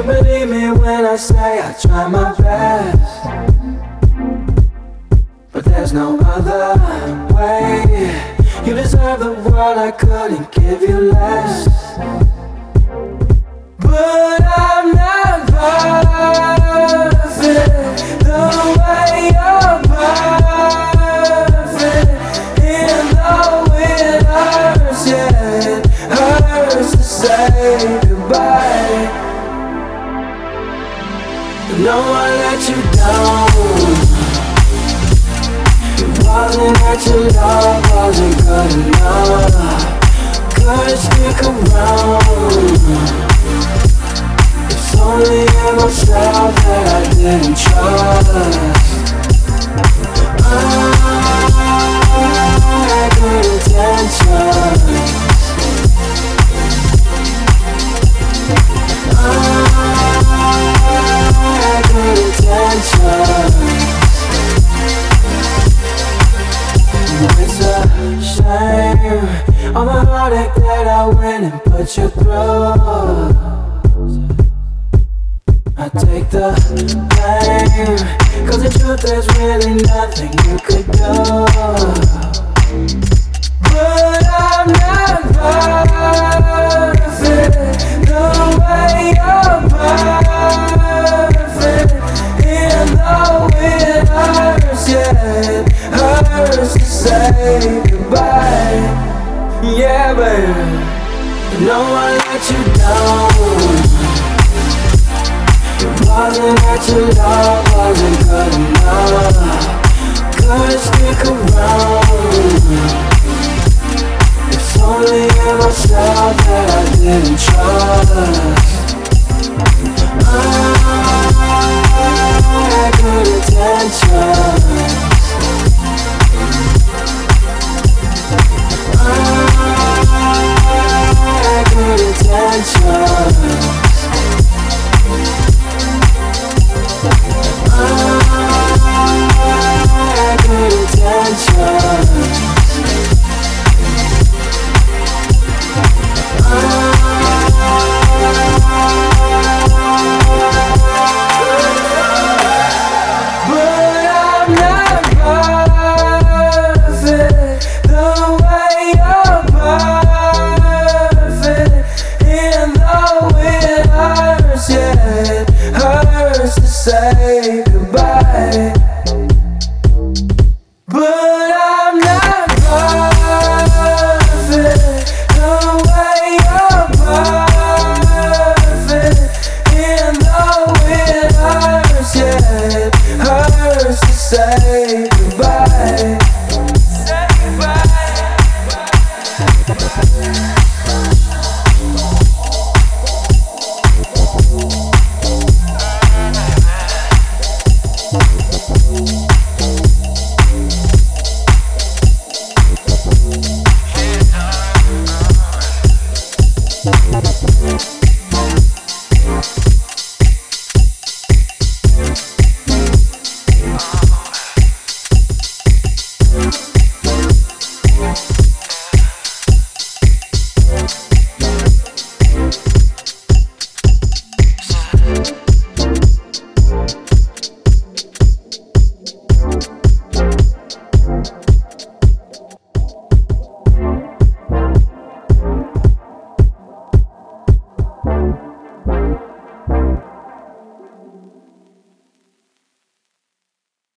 believe me when I say I try my best, but there's no other way. You deserve the world, I couldn't give you less. But I'm not perfect the way you're perfect. Even though it hurts, yeah, it hurts to say goodbye. No one let you down. It wasn't that your love wasn't good enough. Couldn't stick around. It's only in myself that I didn't trust. I had good intentions. I had good intentions. It's a shame, all the heartache that I went and put you through. I take the blame, 'cause the truth there's really nothing you could do. But I'm not perfect the way you're perfect. Even though it hurts, yeah, it hurts to say goodbye. Yeah, baby, no one let you down. It wasn't that your love wasn't good enough. Couldn't stick around. It's only in myself that I didn't trust. I had good intentions.